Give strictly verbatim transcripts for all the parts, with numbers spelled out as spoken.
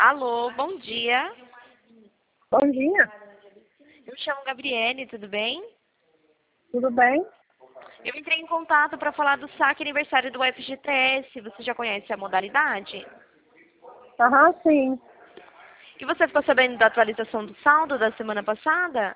Alô, bom dia. Bom dia, Eu me chamo Gabriele, tudo bem? tudo bem? Eu entrei em contato para falar do saque aniversário do F G T S. Você já conhece a modalidade? Aham, sim. E você ficou sabendo da atualização do saldo da semana passada?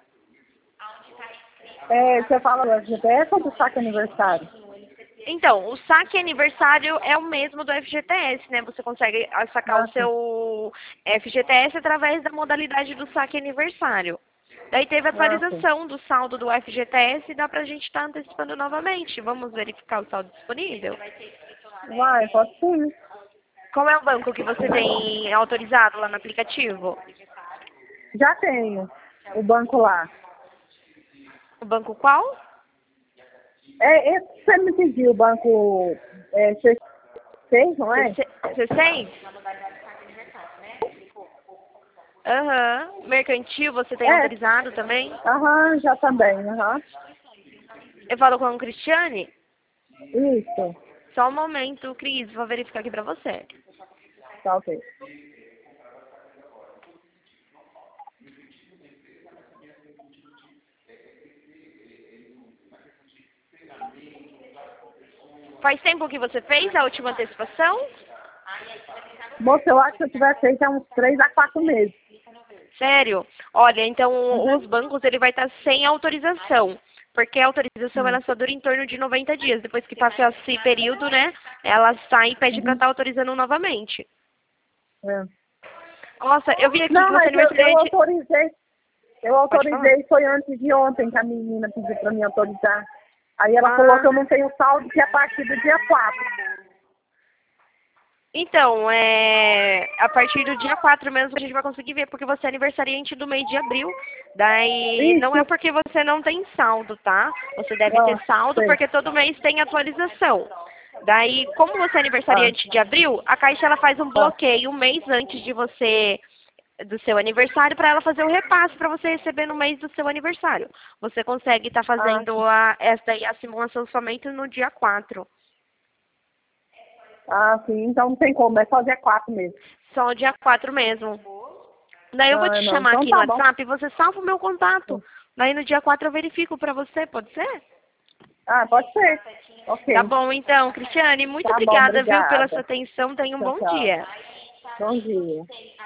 É, você fala do F G T S ou do saque aniversário? Então, o saque aniversário é o mesmo do F G T S, né? Você consegue ah, sacar Ah, o sim. seu F G T S através da modalidade do saque aniversário. Daí teve a Ah, sim. atualização do saldo do F G T S e dá pra gente estar antecipando novamente. Vamos verificar o saldo disponível? Vai, pode sim. Qual é o banco que você tem autorizado lá no aplicativo? Já tenho o banco lá. O banco qual? É, esse que você me pediu, o banco é, C seis, não é? C seis? Aham. Mercantil você tem É, autorizado também? aham, já também, aham. Eu falo com o Cristiane? Isso, Só um momento, Cris, vou verificar aqui pra você. tá ok. Faz tempo que você fez a última antecipação? Moça, eu acho que eu tiver feito há uns três a quatro meses. Sério? Olha, então Uhum. os bancos ele vai estar sem autorização. Porque a autorização Hum. ela só dura em torno de noventa dias. Depois que passa esse período, né? Ela sai e pede para Uhum. estar autorizando novamente. É. Nossa, eu vi aqui Não, que você é mas eu, eu aniversariante. autorizei. Eu Pode falar. autorizei, foi antes de ontem que a menina pediu para mim autorizar. Aí ela falou Ah, que eu não tenho saldo, que é a partir do dia quatro. então, é, a partir do dia quatro mesmo a gente vai conseguir ver, porque você é aniversariante do mês de abril. Daí não é Isso. porque você não tem saldo, tá? Você deve ter Ah, saldo sei. porque todo mês tem atualização. Daí, como você é Ah, aniversariante de abril, a Caixa ela faz um ah, bloqueio um mês antes de você do seu aniversário para ela fazer o repasse para você receber no mês do seu aniversário. Você consegue estar ah, fazendo a, essa aí, a simulação somente no dia quatro. ah, sim. Então não tem como, é só dia quatro mesmo. Só o dia quatro mesmo. Daí eu vou Ah, te não. chamar Então aqui no tá bom. WhatsApp e você salva o meu contato. Daí no dia quatro eu verifico pra você, pode ser? Ah, pode ser. Tá Ok. bom então, Cristiane, muito Tá bom, obrigada, viu, pela sua obrigada. atenção. Tenha um Tchau, bom tchau. dia. Bom dia.